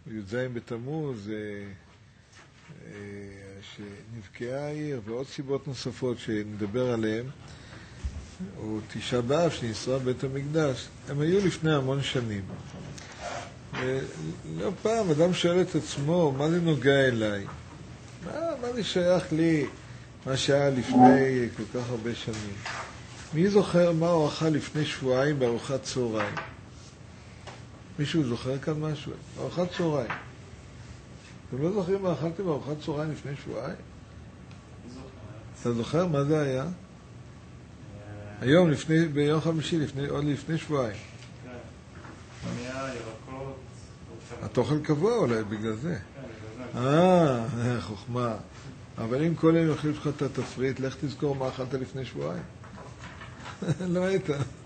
י"ז בתמוז, שנבקעה העיר ועוד סיבות נוספות שנדבר עליהן, או תשעה באב שנשרף בית המקדש, הם היו לפני המון שנים. לא פעם אדם שואל את עצמו, מה זה נוגע אליי? מה זה שייך לי מה שהיה לפני כל כך הרבה שנים? מי זוכר מה הוא אכל לפני שבועיים בארוחת צהריים? מישהו זוכר כאן משהו? בארוחת צהריים. אתם לא זוכרים מה אכלתם בארוחת צהריים לפני שבועיים? אתה זוכר מה זה היה? היום, ביום חמישי, עוד לפני שבועיים. כן. ירקות. אתה אוכל קבוע אולי בגלל זה. חוכמה. אבל אם כל יום יחליף לך את התפריט, לך תזכור מה אכלת לפני שבועיים. לא היית.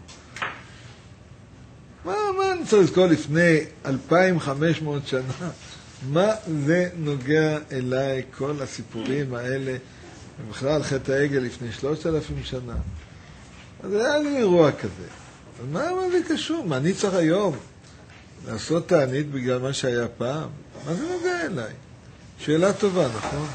מה אני צריך לזכור לפני 2,500 שנה? מה זה נוגע אליי, כל הסיפורים האלה, ובכלל חטא העגל לפני 3,000 שנה? אז היה לי אירוע כזה. אז מה זה קשור? מה אני צריך היום לעשות תענית בגלל מה שהיה פעם? מה זה נוגע אליי? שאלה טובה, נכון?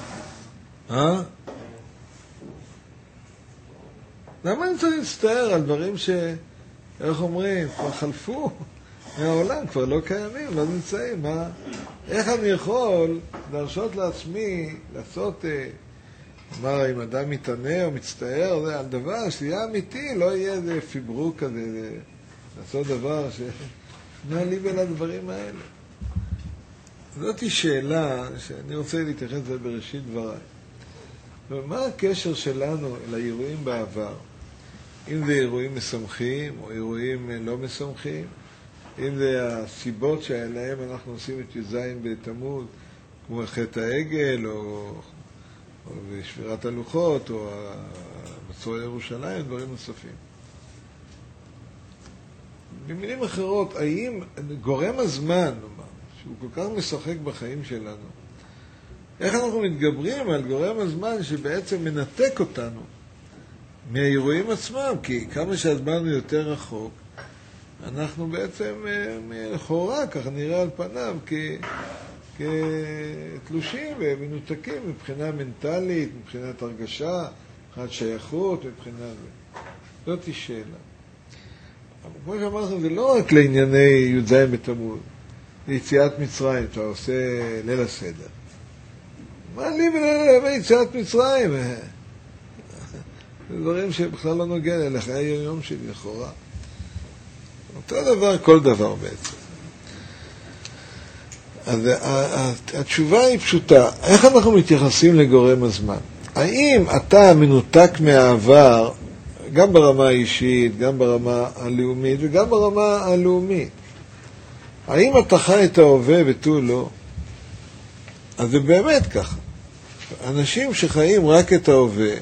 למה אני צריך להצטער על דברים איך אומרים, כבר חלפו מהעולם, כבר לא קיימים, לא נמצאים? איך אני יכול להרשות לעצמי לעשות, אם אדם מתענה או מצטער על דבר שיהיה אמיתי, לא יהיה איזה פיברוק כזה, לעשות דבר שנעלי בין הדברים האלה. זאת היא שאלה שאני רוצה להתייחס לזה בראשית דבריי. מה הקשר שלנו לאירועים בעבר? אם זה אירועים משמחים או אירועים לא משמחים, אם זה הסיבות שעליהם אנחנו עושים את י"ז בתמוז, כמו חטא העגל או שבירת הלוחות או מצור ירושלים, דברים נוספים. במילים אחרות, האם גורם הזמן, שהוא כל כך משחק בחיים שלנו, איך אנחנו מתגברים על גורם הזמן שבעצם מנתק אותנו מהאירועים עצמם? כי כמה שהזמן הוא יותר רחוק, אנחנו בעצם לכאורה, ככה נראה על פניו, כתלושים ומנותקים מבחינה מנטלית, מבחינת הרגשה, מבחינת שייכות, מבחינת זה. זאת היא שאלה. אבל כמו שאמרנו, זה לא רק לענייני י"ז בתמוז, ליציאת מצרים, אתה עושה ליל הסדר. מה לי ביציאת מצרים? זה דברים שבכלל לא נוגע אליך, היה יום שלי לכאורה. אותו דבר, כל דבר בעצם. אז התשובה היא פשוטה. איך אנחנו מתייחסים לגורם הזמן? האם אתה מנותק מהעבר, גם ברמה האישית, גם ברמה הלאומית וגם ברמה הלאומית? האם אתה חי את ההווה ותו לא? אז זה באמת ככה. אנשים שחיים רק את ההווה,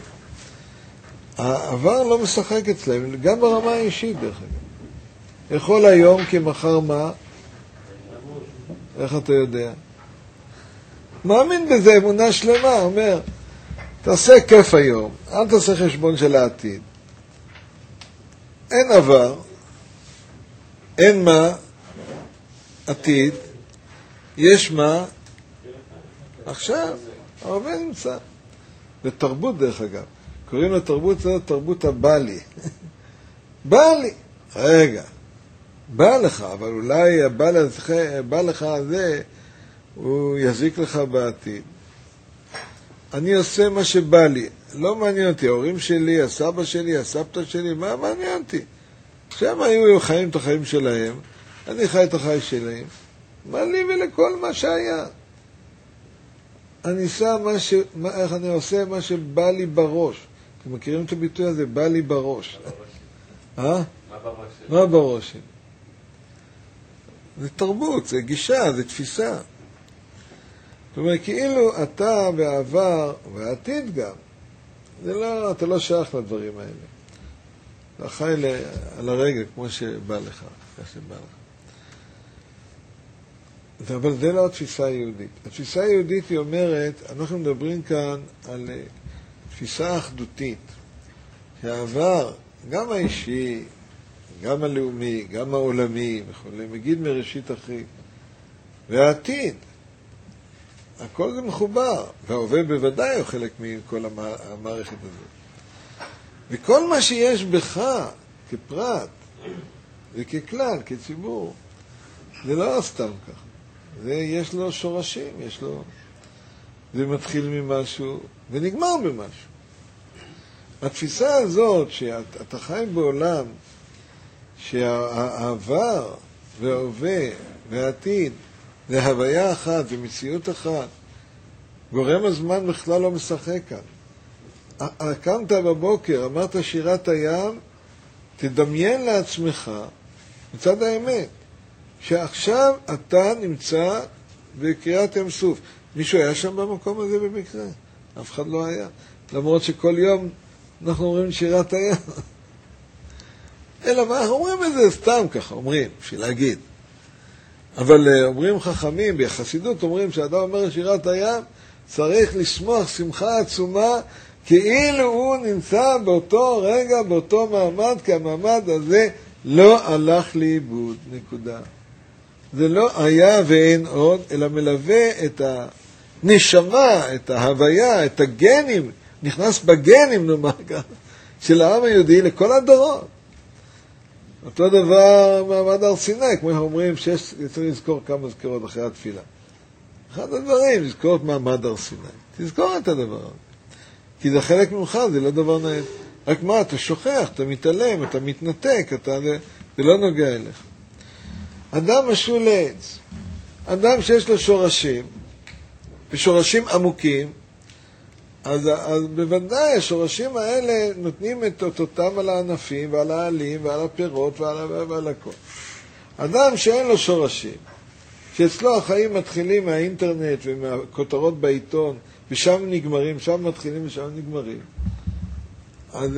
העבר לא משחק אצלם, גם ברמה האישית דרך אגב. יכול היום כמחר מה? איך אתה יודע? מאמין בזה, אמונה שלמה, אומר, תעשה כיף היום, אל תעשה חשבון של העתיד. אין עבר, אין מה, עתיד, יש מה, עכשיו, הרבה נמצא. בתרבות דרך אגב, קוראים לתרבות הזאת תרבות הבא-לי. בא-לי, רגע, בא לך, אבל אולי בא לך הזה, הוא יזיק לך בעתיד. אני עושה מה שבא לי, לא מעניין אותי, ההורים שלי, הסבא שלי, הסבתא שלי, מה מעניין אותי? שם היו חיים את החיים שלהם, אני חי את החיים שלהם, מה לי ולכל מה שהיה? איך אני עושה מה שבא לי בראש. אתם מכירים את הביטוי הזה? בא לי בראש. מה בראש שלי? זה תרבות, זה גישה, זה תפיסה. זאת אומרת, כאילו אתה בעבר, והעתיד גם, אתה לא שייך לדברים האלה. אתה חי על הרגע כמו שבא לך, אבל זה לא התפיסה היהודית. התפיסה היהודית היא אומרת, אנחנו מדברים כאן על תפיסה אחדותית, שהעבר, גם האישי, גם הלאומי, גם העולמי וכו', מגיד מראשית אחרית, והעתיד. הכל זה מחובר, וההווה בוודאי הוא חלק מכל המערכת הזאת. וכל מה שיש בך כפרט וככלל, כציבור, זה לא סתם ככה. יש לו שורשים, זה מתחיל ממשהו ונגמר במשהו. התפיסה הזאת שאתה חי בעולם שהעבר וההווה והעתיד זה הוויה אחת ומציאות אחת, גורם הזמן בכלל לא משחק כאן. קמת בבוקר, אמרת שירת הים, תדמיין לעצמך מצד האמת שעכשיו אתה נמצא בקריאת ים סוף. מישהו היה שם במקום הזה במקרה? אף אחד לא היה. למרות שכל יום אנחנו אומרים שירת הים. אלא מה, אנחנו אומרים את זה סתם ככה, אומרים, בשביל להגיד. אבל אומרים חכמים, בחסידות אומרים שהאדם אומר שירת הים, צריך לשמוח שמחה עצומה, כאילו הוא נמצא באותו רגע, באותו מעמד, כי המעמד הזה לא הלך לאיבוד, נקודה. זה לא היה ואין עוד, אלא מלווה את הנשמה, את ההוויה, את הגנים, נכנס בגנים, נאמר כך, של העם היהודי לכל הדורות. אותו דבר מעמד הר סיני, כמו שאומרים, צריך לזכור כמה זכרות אחרי התפילה. אחד הדברים, לזכור את מעמד הר סיני. תזכור את הדבר הזה. כי זה חלק ממך, זה לא דבר נעים. רק מה, אתה שוכח, אתה מתעלם, אתה מתנתק, זה לא נוגע אליך. אדם משול לעץ. אדם שיש לו שורשים, ושורשים עמוקים, אז בוודאי השורשים האלה נותנים את אותם על הענפים ועל העלים ועל הפירות ועל הכל. אדם שאין לו שורשים, שאצלו החיים מתחילים מהאינטרנט ומהכותרות בעיתון, ושם נגמרים, שם מתחילים ושם נגמרים. אז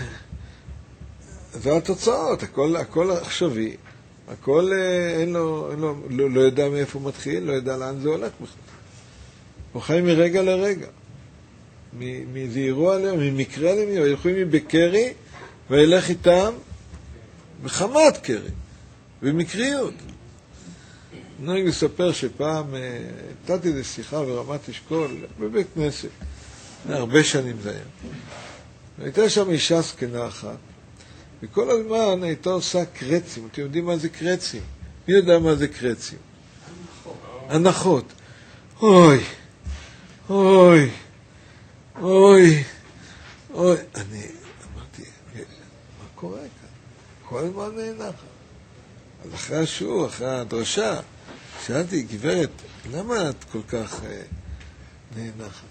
זה התוצאות, הכל עכשווי, הכל לא יודע מאיפה הוא מתחיל, לא יודע לאן זה הולך בכלל. הוא חי מרגע לרגע. מאיזה אירוע עליהם, ממקרה למי, וילכו מבקרי, וילך איתם בחמת קרי, במקריות. נהוג לספר שפעם, נתתי איזו שיחה ברמת אשכול, בבית כנסת, הרבה שנים זה היה. והייתה שם אישה זקנה אחת, וכל הזמן הייתה עושה קרצים. אתם יודעים מה זה קרצים? מי יודע מה זה קרצים? הנחות. אוי, אוי, אוי, אוי. אני אמרתי, מה קורה כאן? כל הזמן נאנח. אז אחרי השיעור, אחרי הדרשה, שאלתי, גברת, למה את כל כך נאנחת?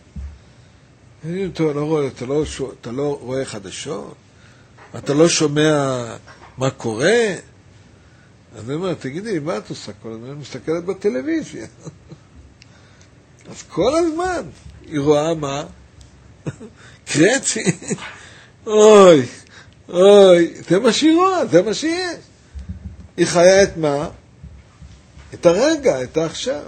אתה לא רואה חדשות? אתה לא שומע מה קורה? אז אני אומר, תגידי, מה את עושה כל הזמן? אני מסתכלת בטלוויזיה. אז כל הזמן היא רואה מה? קרצי. אוי, אוי, זה מה שהיא רואה, זה מה שיש. היא חיה את מה? את הרגע, את העכשיו.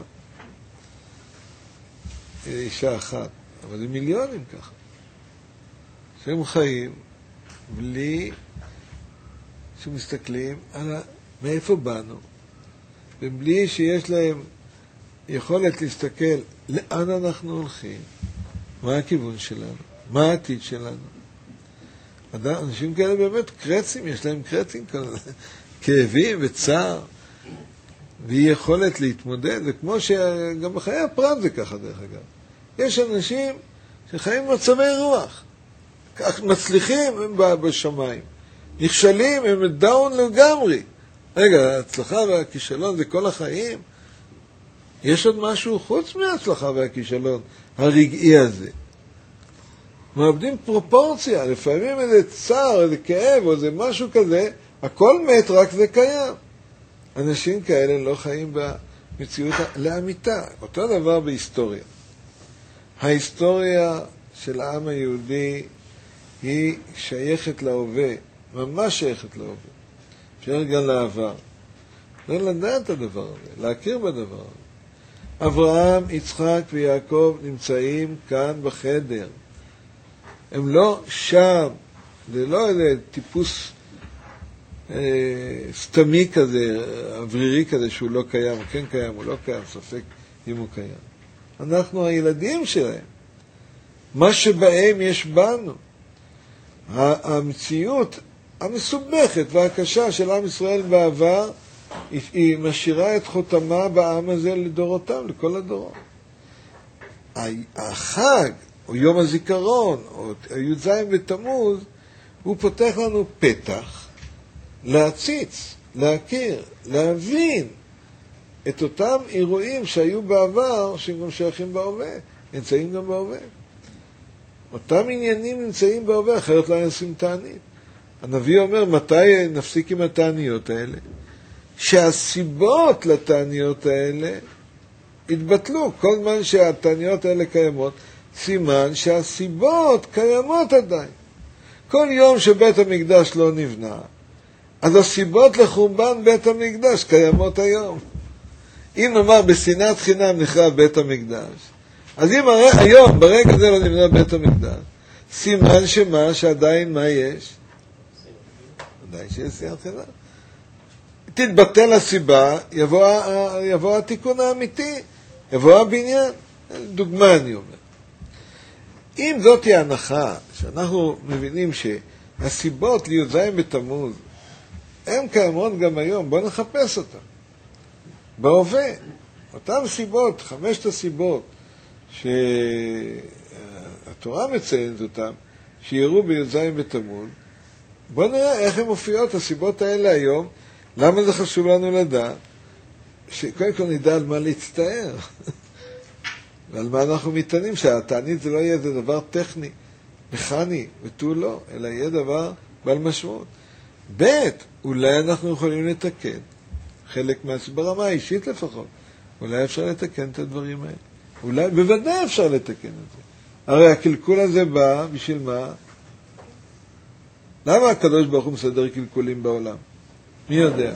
היא אישה אחת, אבל זה מיליונים ככה. שהם חיים בלי שמסתכלים על מאיפה באנו, ובלי שיש להם יכולת להסתכל לאן אנחנו הולכים, מה הכיוון שלנו, מה העתיד שלנו. אנשים כאלה באמת קרצים, יש להם קרצים כאלה, כאבים וצער, והיא יכולת להתמודד, וכמו שגם בחיי הפרט זה ככה דרך אגב. יש אנשים שחיים במצבי רוח, כך מצליחים הם בשמיים, נכשלים הם דאון לגמרי. רגע, ההצלחה והכישלון זה כל החיים? יש עוד משהו חוץ מההצלחה והכישלון הרגעי הזה. מאבדים פרופורציה, לפעמים איזה צער, איזה כאב או איזה משהו כזה, הכל מת, רק זה קיים. אנשים כאלה לא חיים במציאות לאמיתה. אותו דבר בהיסטוריה. ההיסטוריה של העם היהודי היא שייכת להווה, ממש שייכת להווה. שייכת גם לעבר. לא לדעת את הדבר הזה, להכיר בדבר הזה. אברהם, יצחק ויעקב נמצאים כאן בחדר. הם לא שם, זה לא איזה טיפוס סתמי כזה, אוורירי כזה, שהוא לא קיים, הוא כן קיים, הוא לא קיים, ספק אם הוא קיים. אנחנו הילדים שלהם. מה שבהם יש בנו. המציאות המסובכת והקשה של עם ישראל בעבר, היא משאירה את חותמה בעם הזה לדורותם, לכל הדורות. החג, או יום הזיכרון, או י"ז בתמוז, הוא פותח לנו פתח להציץ, להכיר, להבין את אותם אירועים שהיו בעבר, שהם גם שייכים בהווה, נמצאים גם בהווה. אותם עניינים נמצאים בהווה, אחרת לא נשים תענית. הנביא אומר, מתי נפסיק עם התעניות האלה? שהסיבות לתעניות האלה התבטלו. כל זמן שהתעניות האלה קיימות, סימן שהסיבות קיימות עדיין. כל יום שבית המקדש לא נבנה, אז הסיבות לחורבן בית המקדש קיימות היום. אם נאמר בשנאת חינם נחרב בית המקדש, אז אם היום ברגע זה לא נבנה בית המקדש, סימן שמה שעדיין מה יש? עדיין שיש שנאת חינם. תתבטל הסיבה, יבוא התיקון האמיתי, יבוא הבניין. דוגמה אני אומר. אם זאת היא ההנחה שאנחנו מבינים שהסיבות לי"ז בתמוז הן קיימות גם היום, בואו נחפש אותן. בהווה, אותן סיבות, 5 הסיבות שהתורה מציינת אותן, שיראו בי"ז בתמוז, בואו נראה איך הן מופיעות הסיבות האלה היום. למה זה חשוב לנו לדעת? שקודם כל נדע על מה להצטער. ועל מה אנחנו מתענים, שהתענית זה לא יהיה זה דבר טכני, מכני, ותו לא, אלא יהיה דבר בעל משמעות. ב', אולי אנחנו יכולים לתקן, חלק ברמה האישית לפחות, אולי אפשר לתקן את הדברים האלה. אולי, בוודאי אפשר לתקן את זה. הרי הקלקול הזה בא, בשביל מה? למה הקדוש ברוך הוא מסדר קלקולים בעולם? מי יודע?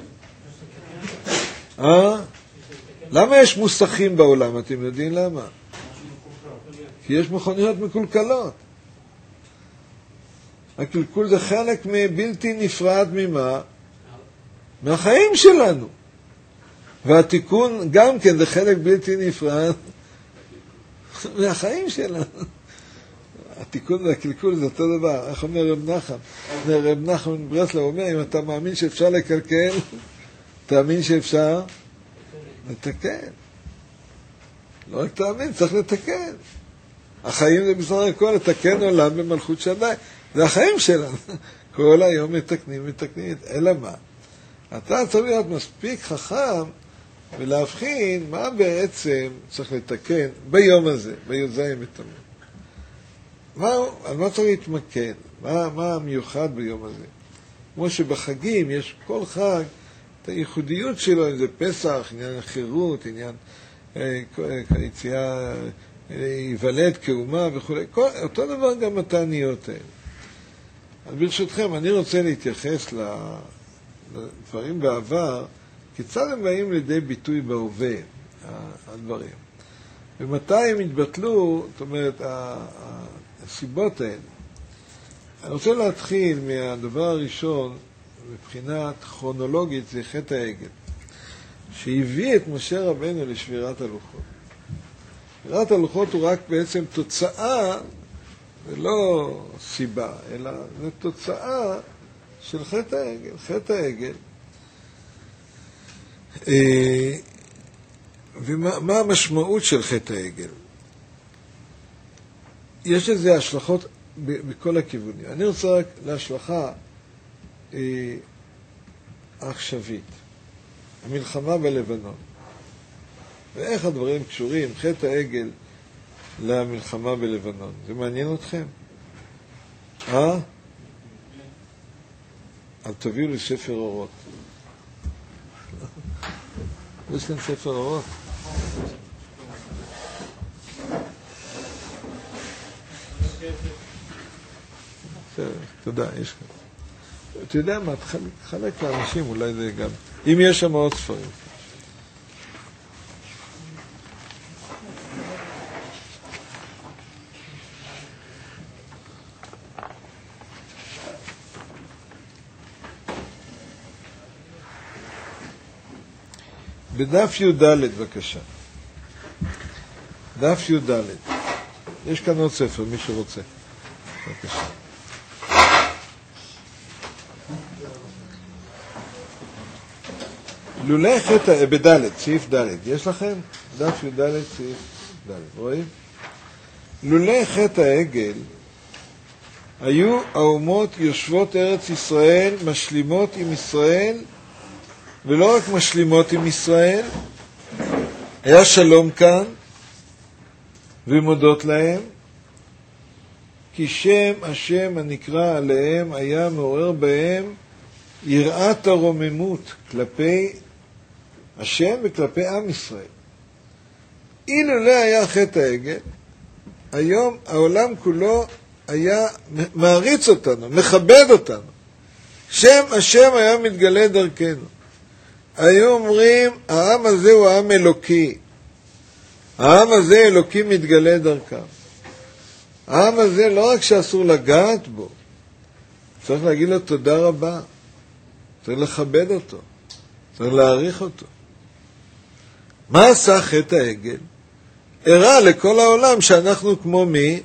למה יש מוסכים בעולם? אתם יודעים למה? כי יש מכוניות מקולקלות. הקלקול זה חלק בלתי נפרד ממה? מהחיים שלנו. והתיקון גם כן זה חלק בלתי נפרד מהחיים שלנו. התיקון והקלקול זה אותו דבר. איך אומר רב נחם? רב נחם מברסלב אומר, אם אתה מאמין שאפשר לקלקל, תאמין שאפשר לתקן. לא רק תאמין, צריך לתקן. החיים זה בסך הכל לתקן עולם במלכות שדי. זה החיים שלנו. כל היום מתקנים. אלא מה? אתה צריך להיות מספיק חכם ולהבחין מה בעצם צריך לתקן ביום הזה, בי"ז בתמוז. על מה צריך להתמקד? מה המיוחד ביום הזה? כמו שבחגים יש כל חג את הייחודיות שלו, אם זה פסח, עניין החירות, עניין יציאה, ייוולד כאומה וכו'. אותו דבר גם התעניות האלה. אז ברשותכם, אני רוצה להתייחס לדברים בעבר, כיצד הם באים לידי ביטוי בהווה, הדברים. ומתי הם התבטלו, זאת אומרת, הסיבות האלה. אני רוצה להתחיל מהדבר הראשון, מבחינת כרונולוגית, זה חטא העגל, שהביא את משה רבנו לשבירת הלוחות. שבירת הלוחות הוא רק בעצם תוצאה, זה לא סיבה, אלא זה תוצאה של חטא העגל. חטא העגל. ומה המשמעות של חטא העגל? יש לזה השלכות בכל הכיוונים. אני רוצה רק להשלכה העכשווית, המלחמה בלבנון. ואיך הדברים קשורים, חטא העגל, למלחמה בלבנון. זה מעניין אתכם? אז תביאו לי ספר אורות. יש כאן ספר אורות? תודה, יש כאן. אתה יודע מה, תחלק לאנשים, אולי זה גם, אם יש שם עוד ספרים. בדף י"ד בבקשה. דף י"ד. יש כאן עוד ספר, מי שרוצה. בבקשה. לולא חטא, בד', סעיף ד', יש לכם? דף י"ד, סעיף ד', רואים? לולא חטא העגל, היו האומות יושבות ארץ ישראל, משלימות עם ישראל, ולא רק משלימות עם ישראל, היה שלום כאן, ומודות להם, כי שם השם הנקרא עליהם היה מעורר בהם יראת הרוממות כלפי השם וכלפי עם ישראל. אילו לא היה חטא העגל, היום העולם כולו היה מעריץ אותנו, מכבד אותנו. שם השם היה מתגלה דרכנו. היו אומרים, העם הזה הוא העם אלוקי. העם הזה אלוקי מתגלה דרכם. העם הזה לא רק שאסור לגעת בו, צריך להגיד לו תודה רבה. צריך לכבד אותו. צריך להעריך אותו. מה עשה חטא העגל? הראה לכל העולם שאנחנו כמו מי?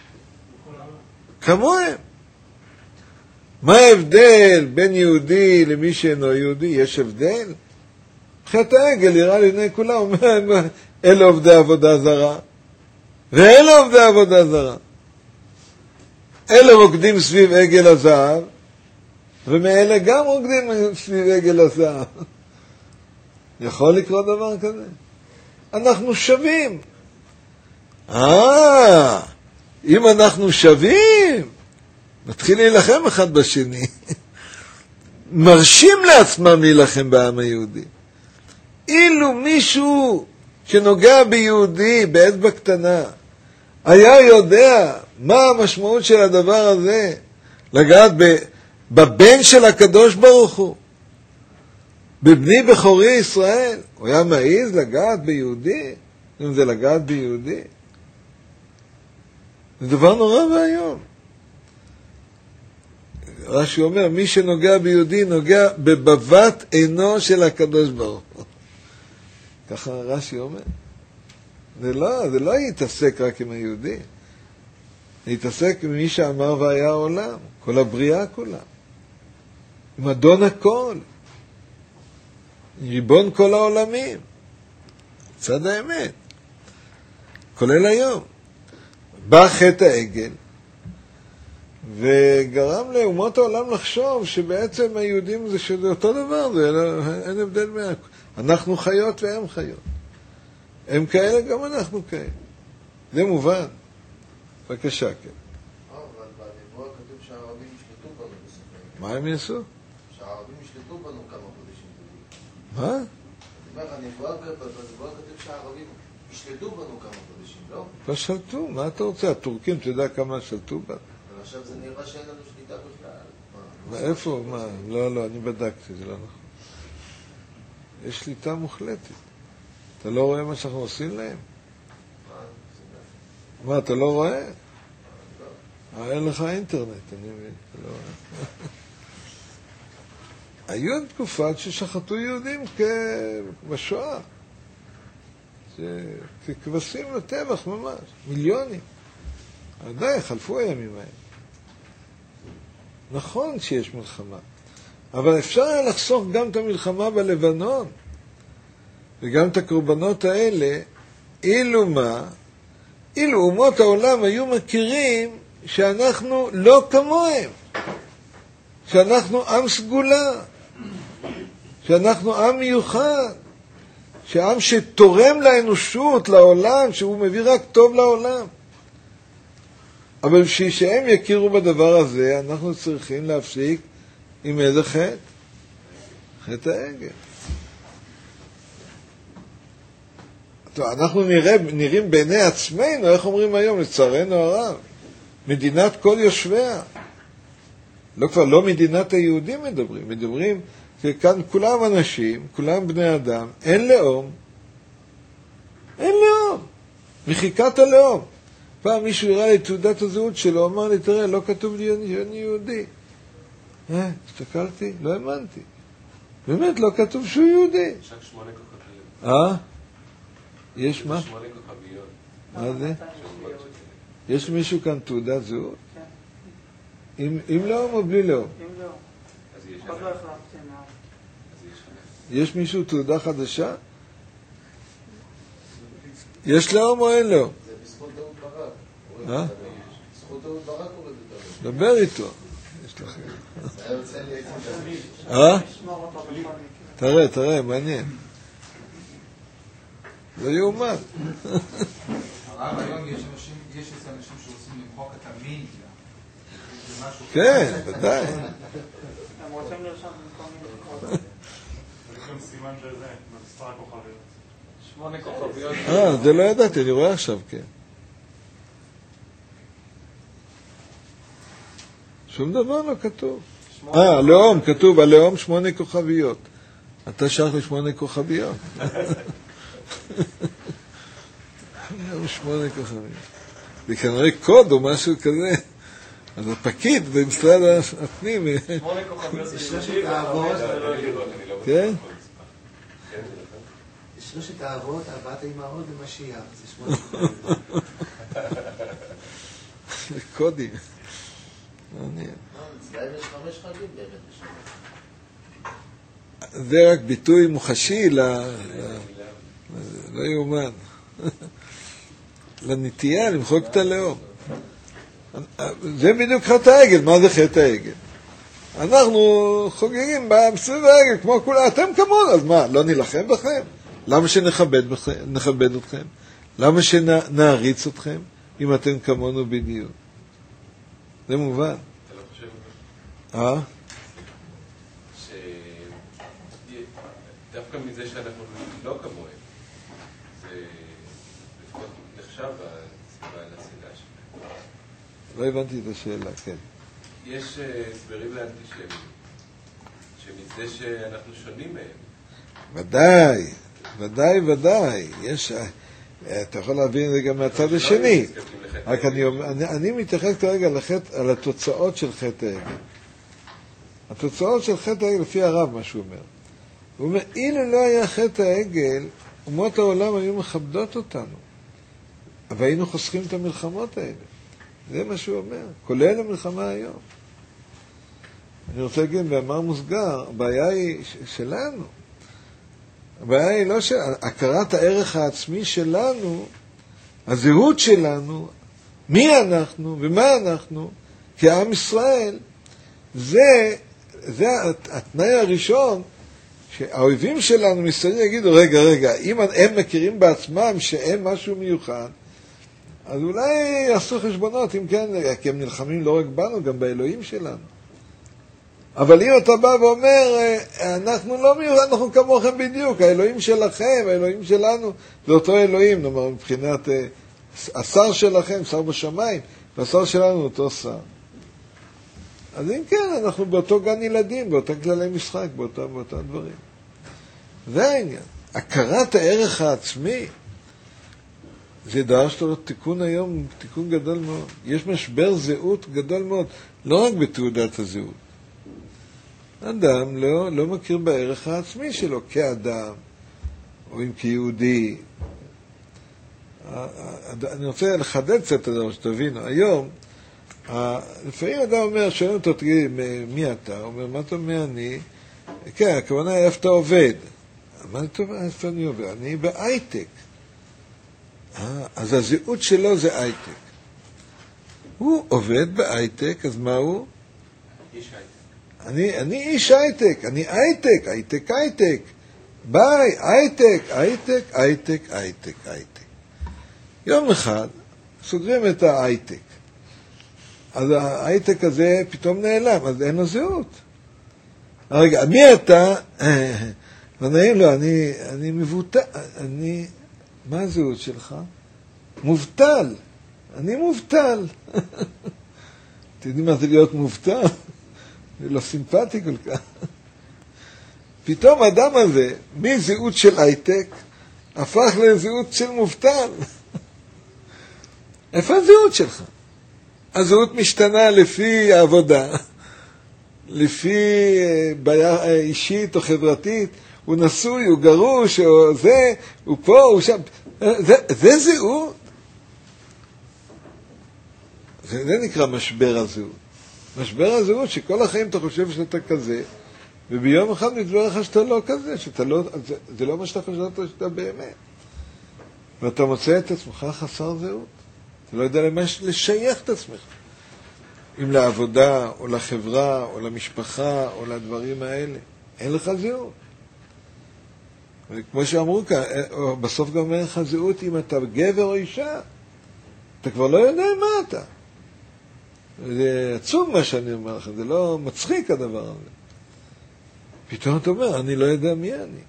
כמוהם. מה ההבדל בין יהודי למי שאינו יהודי? יש הבדל? חטא העגל הראה לעיני כולם, אומר, אלה עובדי עבודה זרה, ואלה עובדי עבודה זרה. אלה רוקדים סביב עגל הזהב, ומאלה גם רוקדים סביב עגל הזהב. יכול לקרות דבר כזה? אנחנו שווים. אם אנחנו שווים, נתחיל להילחם אחד בשני. מרשים לעצמם להילחם בעם היהודי. אילו מישהו שנוגע ביהודי באצבע קטנה, היה יודע מה המשמעות של הדבר הזה, לגעת בבן של הקדוש ברוך הוא, בבני בכורי ישראל, הוא היה מעיז לגעת ביהודי? אם זה לגעת ביהודי? זה דבר נורא והיום. רש"י אומר, מי שנוגע ביהודי נוגע בבבת עינו של הקדוש ברוך הוא. ככה רש"י אומר. זה לא יתעסק רק עם היהודי. זה יתעסק עם מי שאמר והיה העולם, כל הבריאה כולה. עם אדון הכל. ריבון כל העולמים. צד האמת. כולל היום. בא חטא העגל, וגרם לאומות העולם לחשוב שבעצם היהודים זה אותו דבר, אין הבדל מה... אנחנו חיות והם חיות. הם כאלה, גם אנחנו כאלה. זה מובן. בבקשה, כן. אבל בנבואה כתוב שהערבים ישלטו בנו בסופו. מה הם יעשו? שהערבים ישלטו בנו כמה חודשים. מה? בנבואה כתוב שהערבים ישלטו בנו כמה חודשים, לא? לא שלטו, מה אתה רוצה? הטורקים, אתה יודע כמה שלטו בה? אבל עכשיו זה נראה שאין לנו שליטה בכלל. איפה? מה? לא, אני בדקתי, זה לא נכון. יש שליטה מוחלטת. אתה לא רואה מה שאנחנו עושים להם? מה, אתה לא רואה? אין לך אינטרנט, אני מבין. אתה לא רואה. היו תקופות ששחטו יהודים בשואה. ככבשים לטבח ממש, מיליונים. עדיין חלפו הימים האלה. נכון שיש מלחמה, אבל אפשר היה לחסוך גם את המלחמה בלבנון, וגם את הקורבנות האלה, אילו מה? אילו אומות העולם היו מכירים שאנחנו לא כמוהם, שאנחנו עם סגולה, שאנחנו עם מיוחד, שעם שתורם לאנושות, לעולם, שהוא מביא רק טוב לעולם. אבל בשביל שהם יכירו בדבר הזה, אנחנו צריכים להפסיק עם איזה חטא? חטא העגל. אנחנו נראים בעיני עצמנו, איך אומרים היום, לצערנו הרב, מדינת כל יושביה. כבר לא מדינת היהודים מדברים כאן כולם אנשים, כולם בני אדם, אין לאום. אין לאום. מחיקת הלאום. פעם מישהו הראה לי תעודת הזהות שלו, אמר לי, תראה, לא כתוב לי אני יהודי. הסתכלתי, לא האמנתי. באמת, לא כתוב שהוא יהודי. יש רק 8 כוחות יש מה? 8 כוכביות. מה זה? יש מישהו כאן תעודת זהות? עם לאום או בלי לאום? אם לא, אז יש עוד לא החלפתי מה. יש מישהו תעודה חדשה? יש לאום או אין לאום? זה בזכות אהוד ברק. בזכות אהוד ברק הוריד את הראש. דבר איתו. יש לכם. זה היה יוצא לי הייתי לשמור אותו בכל מקרה. תראה, מעניין. לא יאומן. הרב, היום יש אנשים שרוצים למחוק את המין. זה משהו... כן, ודאי. הם רוצים לרשום במקום מי. יש גם סימן של זה, במספר הכוכביות. 8 כוכביות. זה לא ידעתי, אני רואה עכשיו, כן. שום דבר לא כתוב. לאום, כתוב, הלאום 8 כוכביות. אתה שייך ל8 כוכביות. הלאום 8 כוכביות. זה כנראה קוד או משהו כזה. אז הפקיד במשרד הפנים. 8 כוכביות זה שלושת האבות. כן? שלושת האבות, ארבעת האימהות ומשיח. זה 8 כוכביות. זה קודים. מעניין. אצלהם יש 5 חגים באמת בשנה. זה רק ביטוי מוחשי לא יאומן. לנטייה למחוק את הלאום. זה בדיוק חטא העגל. מה זה חטא העגל? אנחנו חוגגים בסביב העגל כמו כולם. אתם כמונו, אז מה, לא נלחם בכם? למה שנכבד אתכם? למה שנעריץ אתכם אם אתם כמונו בדיוק? זה מובן. אתה לא חושב שדווקא מזה שאנחנו לא כמוהם, זה לפחות נחשב הסיבה לשנאה שלהם. לא הבנתי את השאלה, כן. יש הסברים לאנטישמיות, שמזה שאנחנו שונים מהם. ודאי. אתה יכול להבין את זה גם מהצד השני. רק אני מתייחס כרגע על התוצאות של חטא העגל. התוצאות של חטא העגל, לפי הרב, מה שהוא אומר. הוא אומר, אילו לא היה חטא העגל, אומות העולם היו מכבדות אותנו. אבל היינו חוסכים את המלחמות האלה. זה מה שהוא אומר, כולל המלחמה היום. אני רוצה להגיד, במאמר מוסגר, הבעיה היא שלנו. הבעיה היא לא הכרת הערך העצמי שלנו, הזהות שלנו, מי אנחנו ומה אנחנו, כעם ישראל, זה התנאי הראשון, שהאויבים שלנו מסתכלים יגידו, רגע, אם הם מכירים בעצמם שהם משהו מיוחד, אז אולי יעשו חשבונות, אם כן, כי הם נלחמים לא רק בנו, גם באלוהים שלנו. אבל אם אתה בא ואומר, אנחנו לא מיוחד, אנחנו כמוכם בדיוק, האלוהים שלכם, האלוהים שלנו, זה אותו אלוהים, נאמר, מבחינת השר שלכם, שר בשמיים, והשר שלנו אותו שר. אז אם כן, אנחנו באותו גן ילדים, באותם כללי משחק, באותם דברים. זה העניין. הכרת הערך העצמי, זה דרש לו תיקון היום, תיקון גדול מאוד. יש משבר זהות גדול מאוד, לא רק בתעודת הזהות. אדם לא מכיר בערך העצמי שלו כאדם, או אם כיהודי. אני רוצה לחדד קצת את הדבר שתבינו. היום, לפעמים אדם אומר, שואלים אותו, תגיד, מי אתה? הוא אומר, מה אתה אומר, אני? כן, הכוונה, איפה אתה עובד? מה אתה אומר, איפה אני עובד? אני בהייטק. אז הזהות שלו זה הייטק. הוא עובד בהייטק, אז מה הוא? איש הייטק. אני איש הייטק, אני הייטק. ביי, הייטק. יום אחד סוגרים את ההייטק. אז ההייטק הזה פתאום נעלם, אז אין לו זהות. רגע, מי אתה? לא נעים לו, אני מבוטל, מה הזהות שלך? מובטל. אני מובטל. אתם יודעים מה זה להיות מובטל? זה לא סימפטי כל כך. פתאום האדם הזה, מזהות של הייטק, הפך לזהות של מובטל. איפה הזהות שלך? הזהות משתנה לפי העבודה, לפי בעיה אישית או חברתית, הוא נשוי, הוא גרוש, או זה, הוא פה, הוא שם. זה זהות. זה נקרא משבר הזהות. משבר הזהות שכל החיים אתה חושב שאתה כזה, וביום אחד מתברר לך שאתה לא כזה, זה לא מה שאתה חושבת שאתה באמת. ואתה מוצא את עצמך חסר זהות. אתה לא יודע למה לשייך את עצמך. אם לעבודה, או לחברה, או למשפחה, או לדברים האלה. אין לך זהות. וכמו שאמרו כאן, בסוף גם אין לך זהות אם אתה גבר או אישה. אתה כבר לא יודע מה אתה. זה עצוב מה שאני אומר לך, זה לא מצחיק הדבר הזה. פתאום אתה אומר, אני לא יודע מי אני.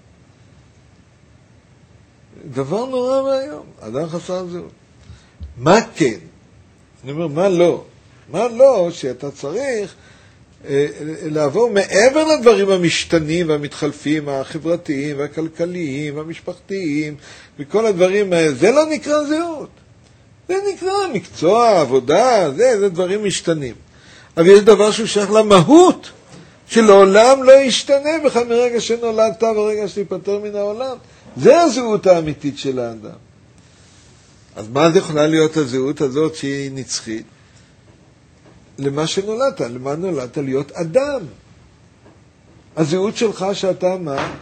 דבר נורא והיום, אדם חסר זהות. מה כן? אני אומר, מה לא? מה לא שאתה צריך לעבור מעבר לדברים המשתנים והמתחלפים, החברתיים והכלכליים והמשפחתיים וכל הדברים האלה. זה לא נקרא זהות. זה נקרא מקצוע, עבודה, זה דברים משתנים. אבל יש דבר שהוא שייך למהות, שלעולם לא ישתנה בך מרגע שנולדת ורגע שתיפטר מן העולם. זה הזהות האמיתית של האדם. אז מה זה יכולה להיות הזהות הזאת שהיא נצחית? למה שנולדת, למה נולדת? להיות אדם. הזהות שלך שאתה מה?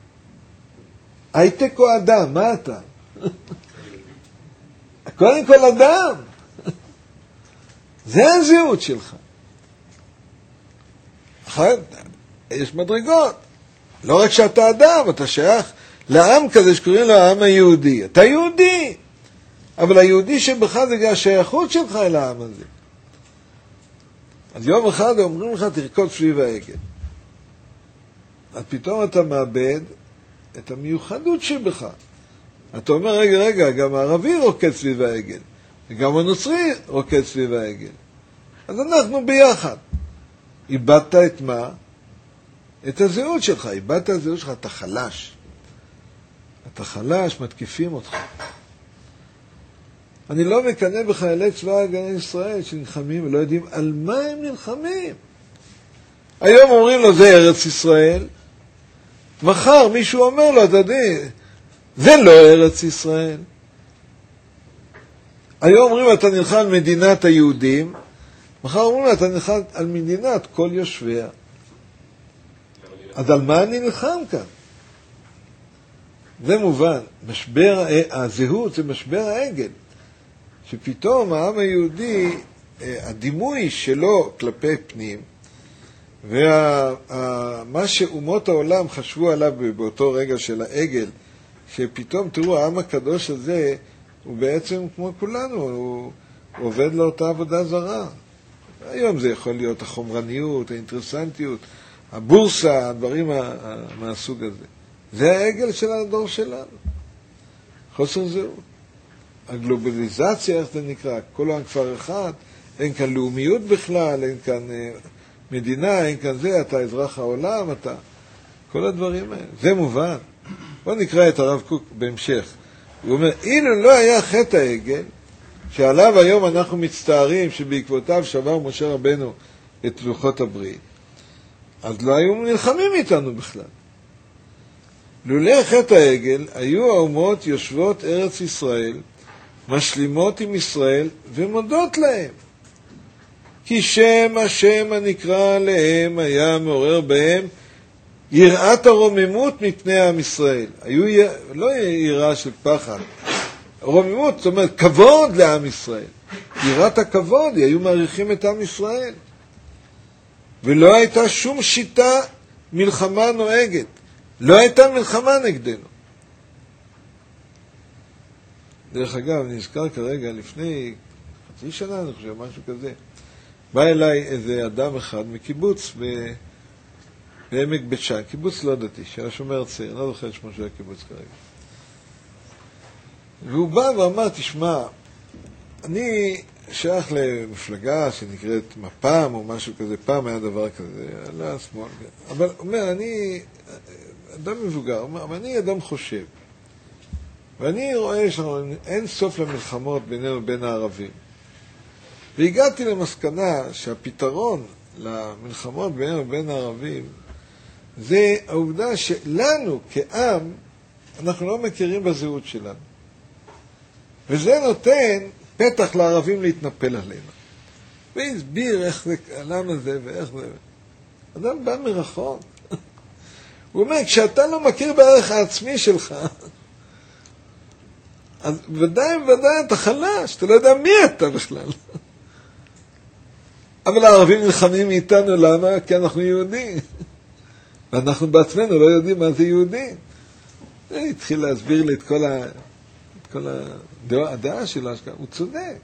הייטק או אדם? מה אתה? קודם כל אדם. זה הזהות שלך. אחת, יש מדרגות. לא רק שאתה אדם, אתה שייך לעם כזה שקוראים לו העם היהודי. אתה יהודי. אבל היהודי שבך זה השייכות שלך אל העם הזה. אז יום אחד אומרים לך תרקוד סביב העגל. אז פתאום אתה מאבד את המיוחדות שבך. אתה אומר, רגע, גם הערבי רוקד סביב העגל, וגם הנוצרי רוקד סביב העגל. אז אנחנו ביחד. איבדת את מה? את הזהות שלך. איבדת את הזהות שלך, אתה חלש. אתה חלש, מתקיפים אותך. אני לא מקנא בחיילי צבא הגנה ישראל שנלחמים ולא יודעים על מה הם נלחמים. היום אומרים לו, זה ארץ ישראל. מחר מישהו אומר לו, אתה יודע, זה לא ארץ ישראל. היום אומרים, אתה נלחם על מדינת היהודים, מחר אומרים, אתה נלחם על מדינת כל יושביה. אז על מה אני נלחם כאן? זה מובן, משבר הזהות זה משבר העגל. שפתאום העם היהודי, הדימוי שלו כלפי פנים, ומה שאומות העולם חשבו עליו באותו רגע של העגל, שפתאום תראו, העם הקדוש הזה הוא בעצם כמו כולנו, הוא עובד לאותה עבודה זרה. היום זה יכול להיות החומרניות, האינטרסנטיות, הבורסה, הדברים מהסוג הזה. זה העגל של הדור שלנו. חוסר זהות. הגלובליזציה, איך זה נקרא, כל העם כבר אחד, אין כאן לאומיות בכלל, אין כאן מדינה, אין כאן זה, אתה אזרח העולם, אתה... כל הדברים האלה. זה מובן. בוא נקרא את הרב קוק בהמשך. הוא אומר, אילו לא היה חטא העגל, שעליו היום אנחנו מצטערים שבעקבותיו שבר משה רבנו את לוחות הברית, אז לא היו נלחמים איתנו בכלל. לולא חטא העגל, היו האומות יושבות ארץ ישראל, משלימות עם ישראל ומודות להם. כי שם השם הנקרא עליהם היה מעורר בהם יראת הרוממות מפני עם ישראל. היו לא יראה של פחד, רוממות, זאת אומרת כבוד לעם ישראל. יראת הכבוד, היו מעריכים את עם ישראל. ולא הייתה שום שיטה מלחמה נוהגת. לא הייתה מלחמה נגדנו. דרך אגב, נזכר כרגע, לפני חצי שנה, אני חושב, משהו כזה, בא אליי איזה אדם אחד מקיבוץ בעמק בית שאן, קיבוץ לא דתי, של השומר הצעיר, לא זוכר את שמו של הקיבוץ כרגע. והוא בא ואמר, תשמע, אני שייך למפלגה שנקראת מפ"ם או משהו כזה, פעם היה דבר כזה, לא שמאל, אבל הוא אומר, אני אדם מבוגר, אבל אני אדם חושב. ואני רואה שאין סוף למלחמות בינינו ובין הערבים. והגעתי למסקנה שהפתרון למלחמות בינינו ובין הערבים זה העובדה שלנו כעם, אנחנו לא מכירים בזהות שלנו. וזה נותן פתח לערבים להתנפל עלינו. והסביר איך זה, למה זה ואיך זה. אדם בא מרחוק. הוא אומר, כשאתה לא מכיר בערך העצמי שלך, אז ודאי אתה חלש, אתה לא יודע מי אתה בכלל. אבל הערבים נלחמים מאיתנו, למה? כי אנחנו יהודים. ואנחנו בעצמנו לא יודעים מה זה יהודים. הוא התחיל להסביר לי את כל הדעה שלו, הוא צודק.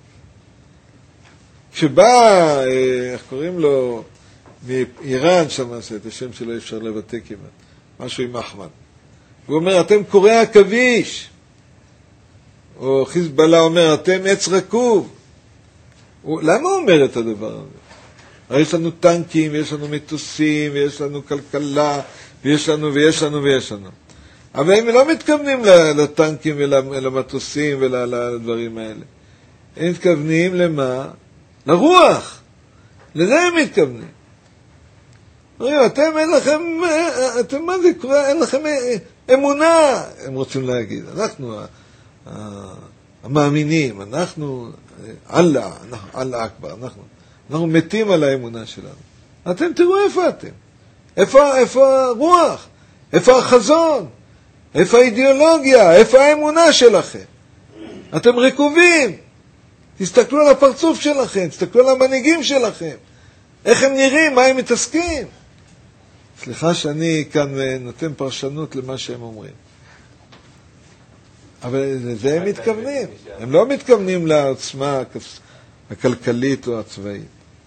כשבא, איך קוראים לו, מאיראן שם, את השם שלו אפשר לבטא כמעט, משהו עם אחמד. הוא אומר, אתם קוראי עכביש. או חיזבאללה אומר, אתם עץ רקוב. למה הוא אומר את הדבר הזה? הרי יש לנו טנקים, ויש לנו מטוסים, ויש לנו כלכלה, ויש לנו. אבל הם לא מתכוונים לטנקים ולמטוסים ולדברים האלה. הם מתכוונים למה? לרוח. לזה הם מתכוונים. אתם מה זה קורה? אין לכם אמונה, הם רוצים להגיד. אנחנו המאמינים, אנחנו אללה אכבר, אנחנו מתים על האמונה שלנו. אתם תראו איפה אתם. איפה הרוח? איפה החזון? איפה האידיאולוגיה? איפה האמונה שלכם? אתם רקובים. תסתכלו על הפרצוף שלכם, תסתכלו על המנהיגים שלכם. איך הם נראים, מה הם מתעסקים. סליחה שאני כאן נותן פרשנות למה שהם אומרים. אבל לזה הם מתכוונים. הם לא מתכוונים לעוצמה הכלכלית או הצבאית.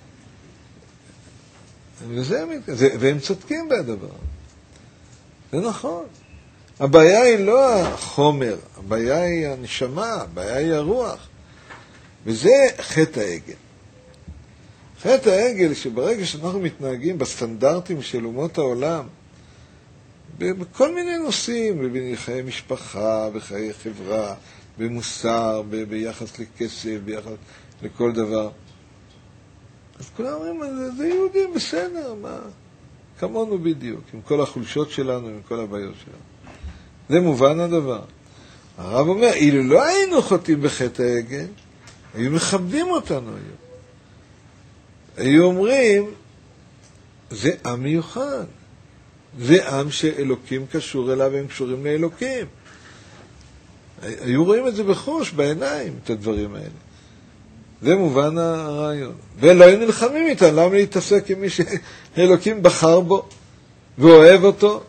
והם צודקים בדבר. זה נכון. הבעיה היא לא החומר, הבעיה היא הנשמה, הבעיה היא הרוח. וזה חטא העגל. חטא העגל שברגע שאנחנו מתנהגים בסטנדרטים של אומות העולם, בכל מיני נושאים, בחיי משפחה, בחיי חברה, במוסר, ביחס לכסף, ביחס לכל דבר. אז כולם אומרים, זה יהודים בסדר, מה? כמונו בדיוק, עם כל החולשות שלנו, עם כל הבעיות שלנו. זה מובן הדבר. הרב אומר, אילו לא היינו חוטאים בחטא העגל, היו מכבדים אותנו היום. היו אומרים, זה עם מיוחד. זה עם שאלוקים קשור אליו, הם קשורים לאלוקים. היו רואים את זה בחוש, בעיניים, את הדברים האלה. זה מובן הרעיון. ולא היו נלחמים איתם, למה להתעסק עם מי שאלוקים בחר בו, ואוהב אותו.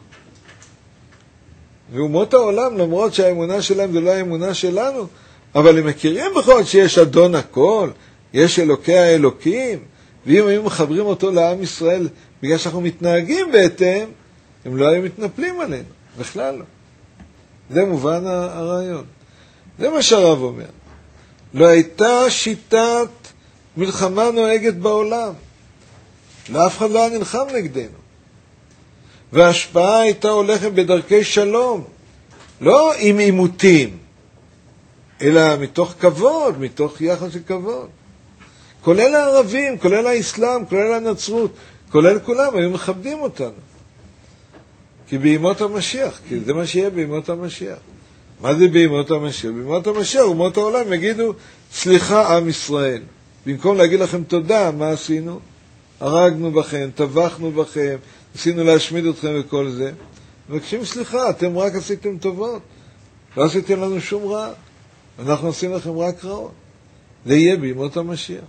ואומות העולם, למרות שהאמונה שלהם זה לא האמונה שלנו, אבל הם מכירים בכל שיש אדון הכל, יש אלוקי האלוקים, ואם היו מחברים אותו לעם ישראל, בגלל שאנחנו מתנהגים בהתאם, הם לא היו מתנפלים עלינו, בכלל לא. זה מובן הרעיון. זה מה שהרב אומר. לא הייתה שיטת מלחמה נוהגת בעולם. לאף אחד לא נלחם נגדנו. וההשפעה הייתה הולכת בדרכי שלום. לא עם עימותים, אלא מתוך כבוד, מתוך יחס של כבוד. כולל הערבים, כולל האסלאם, כולל הנצרות, כולל כולם, היו מכבדים אותנו. כי בימות המשיח, כי זה מה שיהיה בימות המשיח. מה זה בימות המשיח? בימות המשיח, אומות העולם יגידו, סליחה עם ישראל. במקום להגיד לכם תודה, מה עשינו? הרגנו בכם, טבחנו בכם, ניסינו להשמיד אתכם וכל זה. מבקשים סליחה, אתם רק עשיתם טובות. לא עשיתם לנו שום רע. אנחנו עשינו לכם רק רעות. זה יהיה בימות המשיח.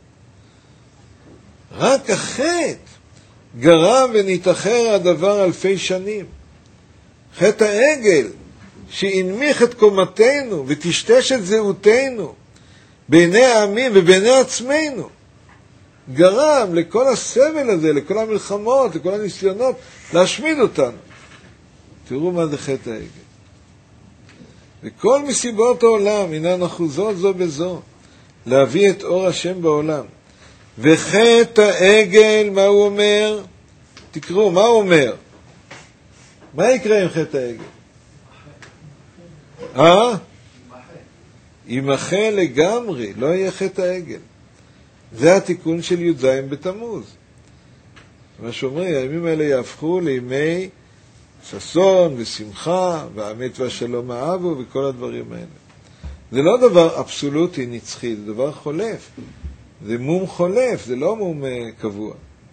רק החטא גרם ונתאחר הדבר אלפי שנים. חטא העגל שהנמיך את קומתנו וטשטש את זהותנו בעיני העמים ובעיני עצמנו, גרם לכל הסבל הזה, לכל המלחמות, לכל הניסיונות להשמיד אותנו. תראו מה זה חטא העגל. וכל מסיבות העולם אינן אחוזות זו בזו להביא את אור השם בעולם. וחטא העגל, מה הוא אומר? תקראו, מה הוא אומר? מה יקרה עם חטא העגל? ימחה לגמרי, לא יהיה חטא העגל. זה התיקון של י"ז בתמוז. מה שאומרים, הימים האלה יהפכו לימי ששון ושמחה, והאמת והשלום אהבו וכל הדברים האלה. זה לא דבר אבסולוטי נצחי, זה דבר חולף. זה מום חולף, זה לא מום קבוע.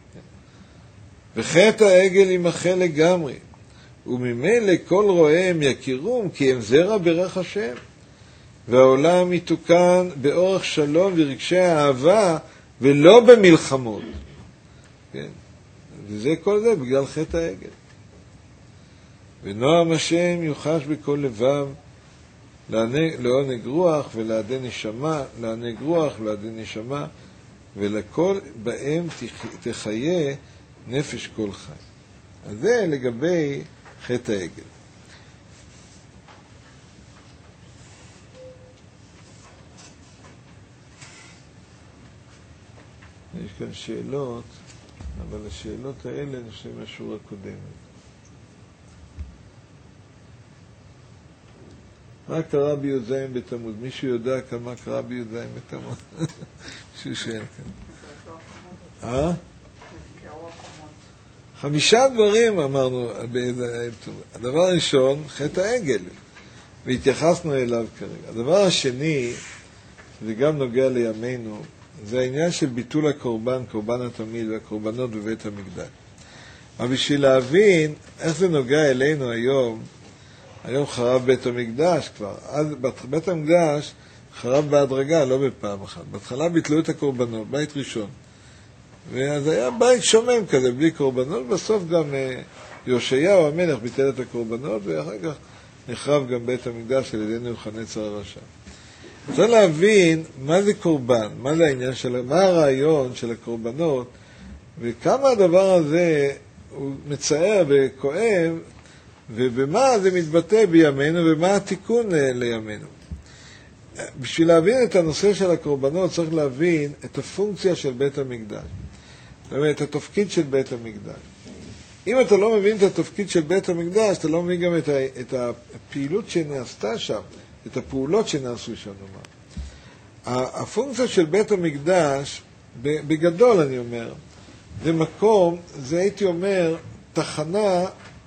וחטא העגל יימחה לגמרי, וממילא כל רואיהם יכירום, כי הם זרע ברך השם. והעולם יתוקן באורח שלום ורגשי האהבה, ולא במלחמות. כן? וזה כל זה בגלל חטא העגל. ונועם השם יוחש בכל לבב, לעונג רוח ולעדי נשמה, לענג רוח ולעדי נשמה, ולכל בהם תחיה נפש כל חי. אז זה לגבי חטא העגל. יש כאן שאלות, אבל השאלות האלה נשאר מהשיעור הקודם. מה קרה בי"ז בתמוז? מישהו יודע כמה קרה בי"ז בתמוז? מישהו שאין כאן. 5 דברים אמרנו. הדבר הראשון, חטא העגל, והתייחסנו אליו כרגע. הדבר השני, זה גם נוגע לימינו, זה העניין של ביטול הקורבן, קורבן התמיד והקורבנות בבית המקדש. אבל בשביל להבין איך זה נוגע אלינו היום, היום חרב בית המקדש כבר. אז בית המקדש חרב בהדרגה, לא בפעם אחת. בהתחלה ביטלו את הקורבנות, בית ראשון. ואז היה בית שומם כזה, בלי קורבנות. בסוף גם יהושעיהו המלך ביטל את הקורבנות, ואחר כך נחרב גם בית המקדש על ידי נבוכדנצר הרשע. צריך להבין מה זה קורבן, מה זה העניין של, מה הרעיון של הקורבנות, וכמה הדבר הזה הוא מצער וכואב, ובמה זה מתבטא בימינו, ומה התיקון לימינו. בשביל להבין את הנושא של הקורבנות, צריך להבין את הפונקציה של בית המקדש. זאת אומרת, את התפקיד של בית המקדש. אם אתה לא מבין את התפקיד של בית המקדש, אתה לא מבין גם את הפעילות שנעשתה שם, את הפעולות שנעשו שם. הפונקציה של בית המקדש, בגדול אני אומר, זה מקום, זה הייתי אומר, תחנה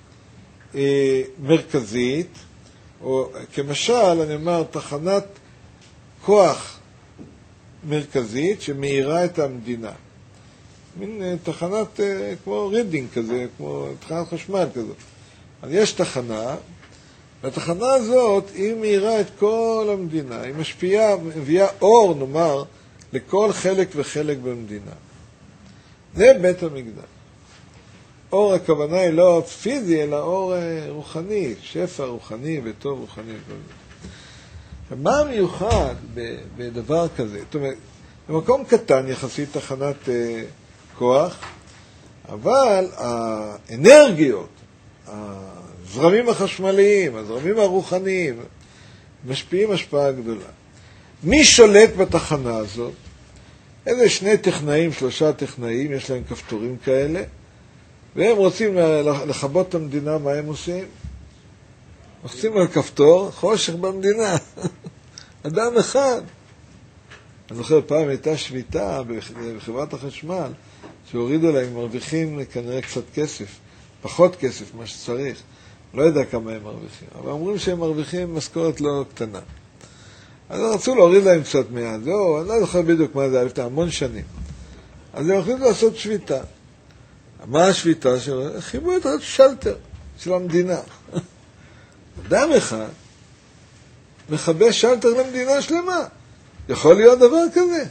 מרכזית, או כמשל, אני אומר, תחנת כוח מרכזית שמאירה את המדינה. מין תחנת כמו רידינג כזה, כמו תחנת חשמל כזאת. אז יש תחנה, והתחנה הזאת היא מאירה את כל המדינה, היא משפיעה, מביאה אור, נאמר, לכל חלק וחלק במדינה. זה בית המקדש. אור, הכוונה היא לא פיזי, אלא אור רוחני, שפע רוחני וטוב רוחני. מה המיוחד בדבר כזה? זאת אומרת, במקום קטן יחסית תחנת כוח, אבל האנרגיות, הזרמים החשמליים, הזרמים הרוחניים, משפיעים השפעה גדולה. מי שולט בתחנה הזאת? איזה 2 טכנאים, 3 טכנאים, יש להם כפתורים כאלה, והם רוצים לחבות את המדינה, מה הם עושים? מחצים על כפתור, חושך במדינה. אדם אחד. אני זוכר, פעם הייתה שביתה בחברת החשמל, שהורידו להם, מרוויחים כנראה קצת כסף, פחות כסף, מה שצריך. לא יודע כמה הם מרוויחים, אבל אומרים שהם מרוויחים משכורת לא קטנה. אז רצו להוריד להם קצת מעט. זהו, אני לא זוכר בדיוק מה זה, לפני המון שנים. אז הם החליטו לעשות שביתה. מה השביתה שלו? חיברו את השלטר של המדינה. אדם אחד מכבה שלטר למדינה שלמה. יכול להיות דבר כזה?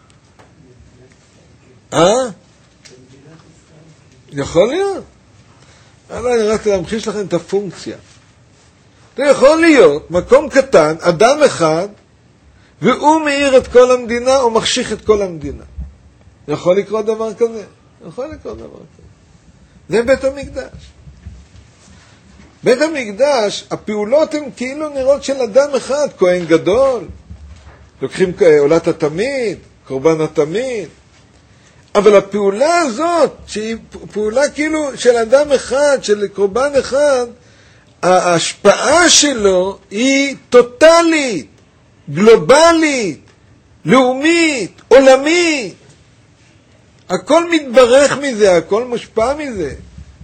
יכול להיות. אני רק להמחיש לכם את הפונקציה. זה יכול להיות מקום קטן, אדם אחד, והוא מאיר את כל המדינה או מחשיך את כל המדינה. יכול לקרות דבר כזה? יכול לקרות דבר כזה. זה בית המקדש. בית המקדש, הפעולות הן כאילו נראות של אדם אחד, כהן גדול, לוקחים עולת התמיד, קורבן התמיד, אבל הפעולה הזאת, שהיא פעולה כאילו של אדם אחד, של קורבן אחד, ההשפעה שלו היא טוטלית, גלובלית, לאומית, עולמית. הכל מתברך מזה, הכל מושפע מזה.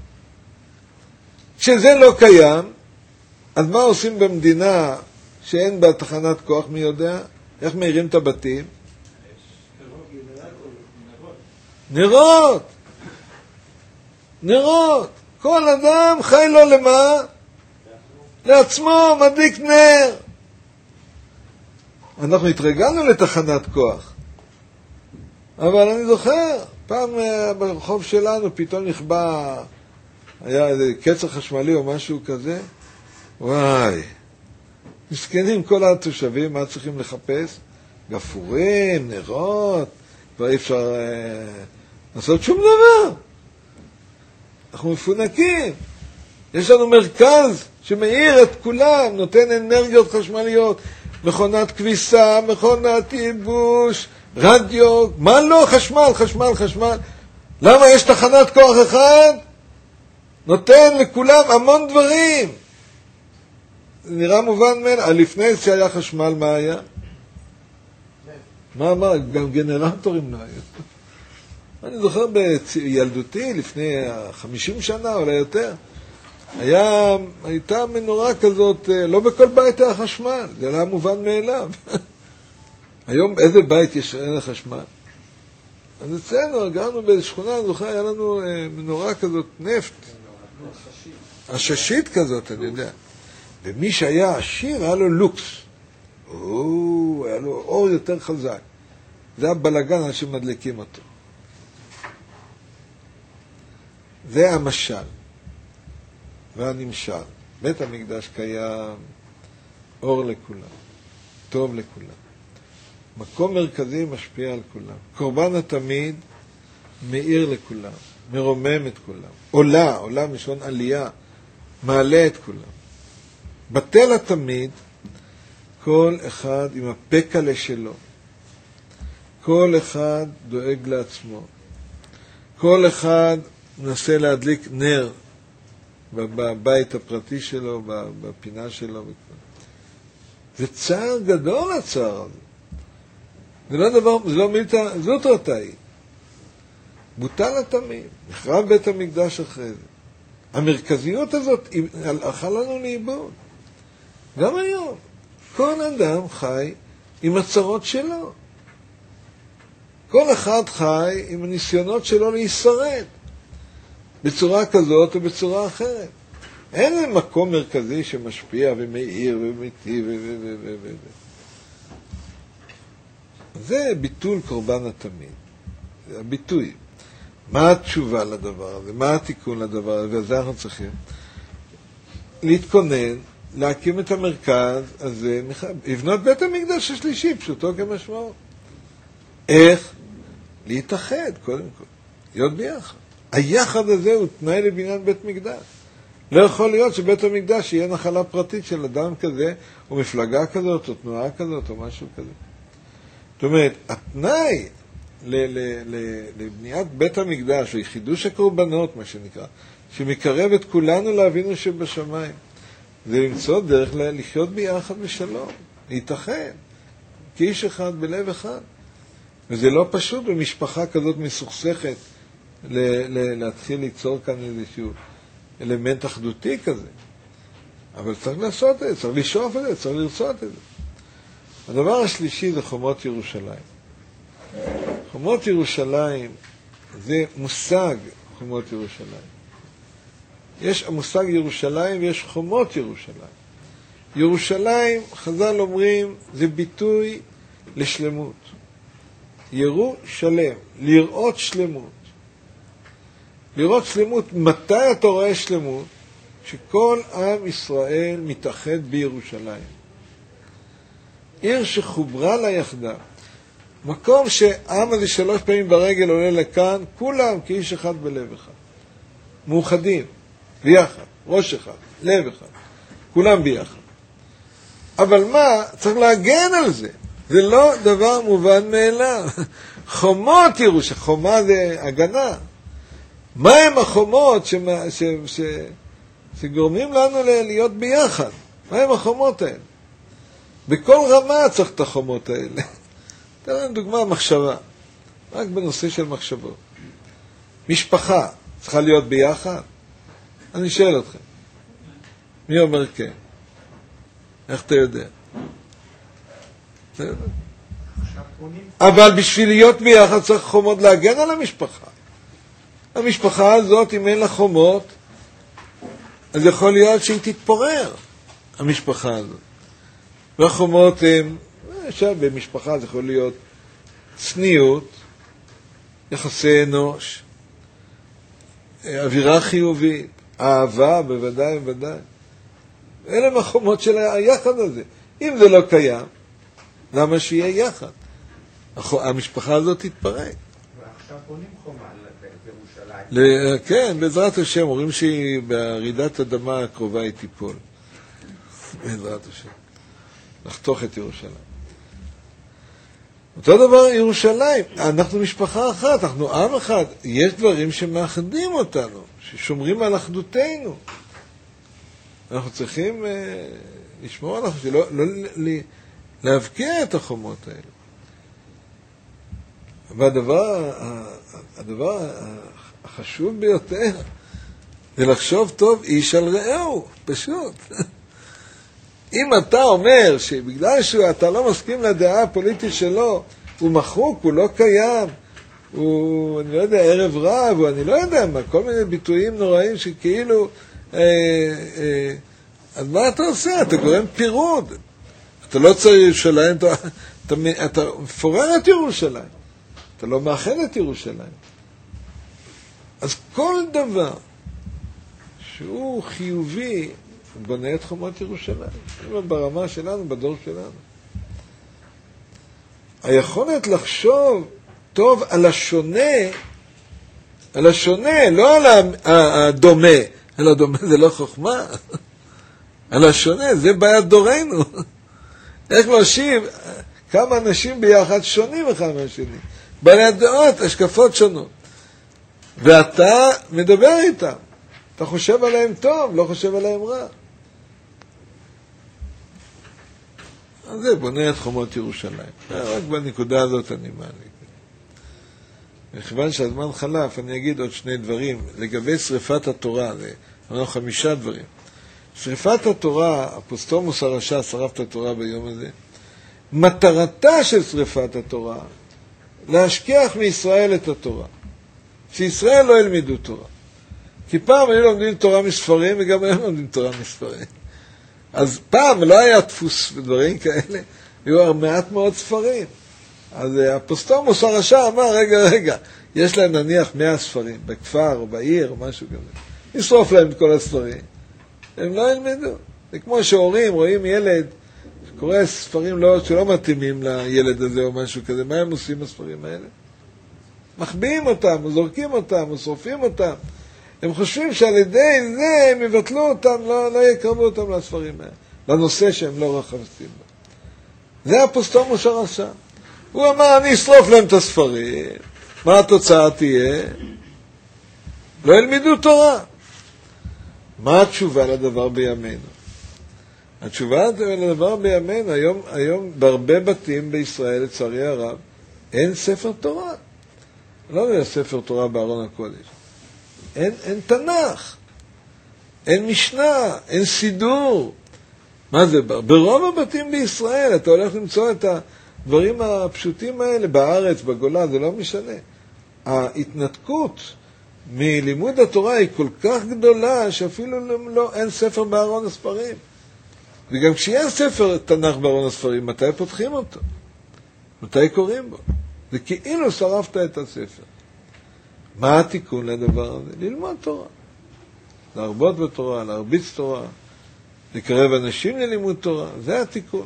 כשזה לא קיים, אז מה עושים במדינה שאין בה תחנת כוח, מי יודע? איך מאירים את הבתים? נרות. נרות. כל אדם חי לו למה? לעצמו, מדליק נר. אנחנו התרגלנו לתחנת כוח. אבל אני זוכר, פעם ברחוב שלנו פתאום נכבה, היה איזה קצר חשמלי או משהו כזה. וואי, מסכנים כל התושבים, מה צריכים לחפש? גפורים, נרות, כבר אי אפשר לעשות שום דבר. אנחנו מפונקים. יש לנו מרכז שמאיר את כולם, נותן אנרגיות חשמליות, מכונת כביסה, מכונת ייבוש, רדיו, מה לא? חשמל, חשמל, חשמל. למה יש תחנת כוח אחד? נותן לכולם המון דברים. זה נראה מובן מאליו. לפני שהיה חשמל, מה היה? מה? גם גנרטורים לא היו. אני זוכר בילדותי, לפני 50 שנה, אולי יותר, הייתה מנורה כזאת, לא בכל בית היה חשמל, זה היה מובן מאליו. היום איזה בית יש אין חשמל? אז אצלנו, גרנו בשכונה, אני זוכר, היה לנו מנורה כזאת, נפט. הששית כזאת, אני יודע. ומי שהיה עשיר, היה לו לוקס. היה לו אור יותר חזק. זה היה בלגן, אנשים מדליקים אותו. זה המשל. והנמשל. בית המקדש קיים, אור לכולם, טוב לכולם. מקום מרכזי משפיע על כולם. קורבן התמיד מאיר לכולם, מרומם את כולם. עולה משון עלייה, מעלה את כולם. בטל התמיד, כל אחד עם הפקלה שלו. כל אחד דואג לעצמו. כל אחד מנסה להדליק נר בבית הפרטי שלו, בפינה שלו. זה צער גדול הצער הזה. זה לא דבר, זה לא מילתא, זאת רתאי. בוטל התמיד, נחרב בית המקדש אחרי זה. המרכזיות הזאת הלכה לנו לאיבוד. גם היום, כל אדם חי עם הצרות שלו. כל אחד חי עם הניסיונות שלו להישרד. בצורה כזאת או בצורה אחרת. אין מקום מרכזי שמשפיע ומאיר ומיטיב זה ביטול קורבן התמיד. זה הביטוי. מה התשובה לדבר הזה? מה התיקון לדבר הזה? וזה אנחנו צריכים להתכונן, להקים את המרכז הזה, לבנות בית המקדש השלישי, פשוטו כמשמעו. איך? להתאחד, קודם כל. להיות ביחד. היחד הזה הוא תנאי לבניין בית מקדש. לא יכול להיות שבית המקדש יהיה נחלה פרטית של אדם כזה, או מפלגה כזאת, או תנועה כזאת, או משהו כזה. זאת אומרת, התנאי לבניית בית המקדש, וחידוש הקורבנות, מה שנקרא, שמקרב את כולנו לאבינו שבשמיים, זה למצוא דרך לחיות ביחד בשלום, להתאחד, כאיש אחד בלב אחד. וזה לא פשוט במשפחה כזאת מסוכסכת, להתחיל ליצור כאן איזשהו אלמנט אחדותי כזה. אבל צריך לעשות את זה, צריך לשאוף את זה, צריך לרצות את זה. הדבר השלישי זה חומות ירושלים. חומות ירושלים זה מושג חומות ירושלים. יש המושג ירושלים ויש חומות ירושלים. ירושלים, חז"ל אומרים, זה ביטוי לשלמות. יראו שלם, לראות שלמות. לראות שלמות, מתי אתה רואה שלמות? שכל עם ישראל מתאחד בירושלים. עיר שחוברה לה יחדה. מקום שהעם הזה 3 פעמים ברגל עולה לכאן, כולם כאיש אחד בלב אחד. מאוחדים, ביחד, ראש אחד, לב אחד. כולם ביחד. אבל מה? צריך להגן על זה. זה לא דבר מובן מאליו. חומות ירושלים, חומה זה הגנה. מה הם החומות שגורמים לנו להיות ביחד? מה הם החומות האלה? בכל רמה צריך את החומות האלה. תראה דוגמה, מחשבה. רק בנושא של מחשבות. משפחה צריכה להיות ביחד? אני שואל אתכם. מי אומר כן? איך אתה יודע? אבל בשביל להיות ביחד צריך חומות להגן על המשפחה. המשפחה הזאת, אם אין לה חומות, אז יכול להיות שהיא תתפורר, המשפחה הזאת. והחומות הן, עכשיו במשפחה זה יכול להיות צניעות, יחסי אנוש, אווירה חיובית, אהבה, בוודאי. אלה הם החומות של היחד הזה. אם זה לא קיים, למה שיהיה יחד? המשפחה הזאת תתפרק. ועכשיו בונים חומה בירושלים. כן, בעזרת השם, אומרים שהיא ברעידת אדמה הקרובה היא תיפול. בעזרת השם. לחתוך את ירושלים. אותו דבר ירושלים, אנחנו משפחה אחת, אנחנו עם אחד. יש דברים שמאחדים אותנו, ששומרים על אחדותנו. אנחנו צריכים לשמור על אחדות, לא להבקיע את החומות האלה. והדבר החשוב ביותר זה לחשוב טוב איש על רעהו, פשוט. אם אתה אומר שבגלל שאתה לא מסכים לדעה הפוליטית שלו, הוא מחוק, הוא לא קיים, הוא, אני לא יודע, ערב רב, הוא אני לא יודע מה, כל מיני ביטויים נוראים שכאילו, אז מה אתה עושה? אתה גורם פירוד. אתה לא צריך ירושלים, אתה מפורר את ירושלים. אתה לא מאחד את ירושלים. אז כל דבר שהוא חיובי, בונה את חומות ירושלים. ברמה שלנו, בדור שלנו. היכולת לחשוב טוב על השונה, לא על הדומה. על הדומה זה לא חוכמה. על השונה, זה בעיית דורנו. איך להושיב כמה אנשים ביחד שונים אחד מהשני. בעלי דעות, השקפות שונות. ואתה מדבר איתם. אתה חושב עליהם טוב, לא חושב עליהם רע. אז זה בונה את חומות ירושלים. רק בנקודה הזאת אני מעלה. מכיוון שהזמן חלף, אני אגיד עוד שני דברים. לגבי שריפת התורה, אמרנו 5 דברים. שריפת התורה, אפוסטומוס הרשע שרף את התורה ביום הזה. מטרתה של שריפת התורה, להשכיח מישראל את התורה. שישראל לא ילמדו תורה. כי פעם היו לומדים תורה מספרים, וגם היום לומדים תורה מספרים. אז פעם לא היה דפוס ודברים כאלה, היו מעט מאוד ספרים. אז אפוסטומוס הרשע אמר, רגע, יש להם נניח 100 ספרים, בכפר או בעיר או משהו כזה. נשרוף להם את כל הספרים. הם לא ילמדו. זה כמו שהורים רואים ילד שקורא ספרים שלא מתאימים לילד הזה או משהו כזה. מה הם עושים בספרים האלה? מחביאים אותם, או זורקים אותם, או שורפים אותם. הם חושבים שעל ידי זה הם יבטלו אותם, לא יקרבו אותם לספרים האלה. לנושא שהם לא רחבים בו. זה אפוסטומוס הרשע. הוא אמר, אני אשרוף להם את הספרים. מה התוצאה תהיה? לא ילמדו תורה. מה התשובה לדבר בימינו? התשובה לדבר בימינו, היום בהרבה בתים בישראל, לצערי הרב, אין ספר תורה. לא יודע ספר תורה בארון הקודש. אין תנ"ך. אין משנה, אין סידור. מה זה? ברוב הבתים בישראל, אתה הולך למצוא את הדברים הפשוטים האלה בארץ, בגולה, זה לא משנה. ההתנתקות מלימוד התורה היא כל כך גדולה שאפילו אין ספר בארון הספרים. וגם כשיש ספר תנ"ך בארון הספרים, מתי פותחים אותו? מתי קוראים בו? זה כאילו שרפת את הספר. מה התיקון לדבר הזה? ללמוד תורה. להרבות בתורה, להרביץ תורה, לקרב אנשים ללימוד תורה. זה התיקון.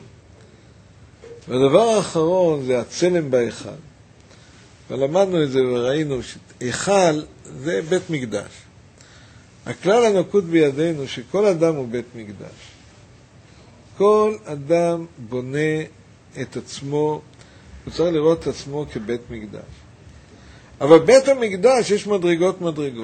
והדבר האחרון זה הצלם בהיכל. ולמדנו את זה וראינו שהיכל זה בית מקדש. הכלל הנקוט בידינו שכל אדם הוא בית מקדש. כל אדם בונה את עצמו, הוא צריך לראות את עצמו כבית מקדש. אבל בית המקדש יש מדרגות.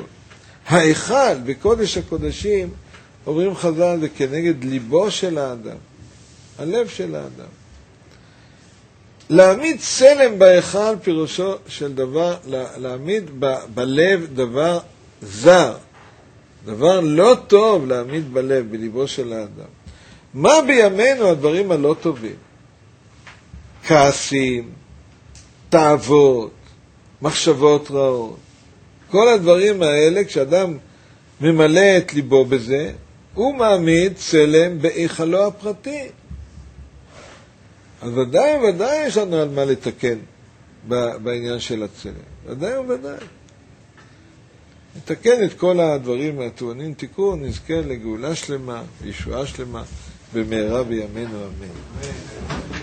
ההיכל בקודש הקודשים, אומרים חז"ל, זה כנגד ליבו של האדם, הלב של האדם. להעמיד צלם בהיכל פירושו של דבר, להעמיד בלב דבר זר, דבר לא טוב להעמיד בלב, בליבו של האדם. מה בימינו הדברים הלא טובים? כעסים, תאוות, מחשבות רעות. כל הדברים האלה, כשאדם ממלא את ליבו בזה, הוא מעמיד צלם בהיכלו הפרטי. אז ודאי יש לנו על מה לתקן בעניין של הצלם. ודאי. נתקן את כל הדברים הטוענים תיקון, נזכה לגאולה שלמה, וישועה שלמה, במהרה בימינו אמן.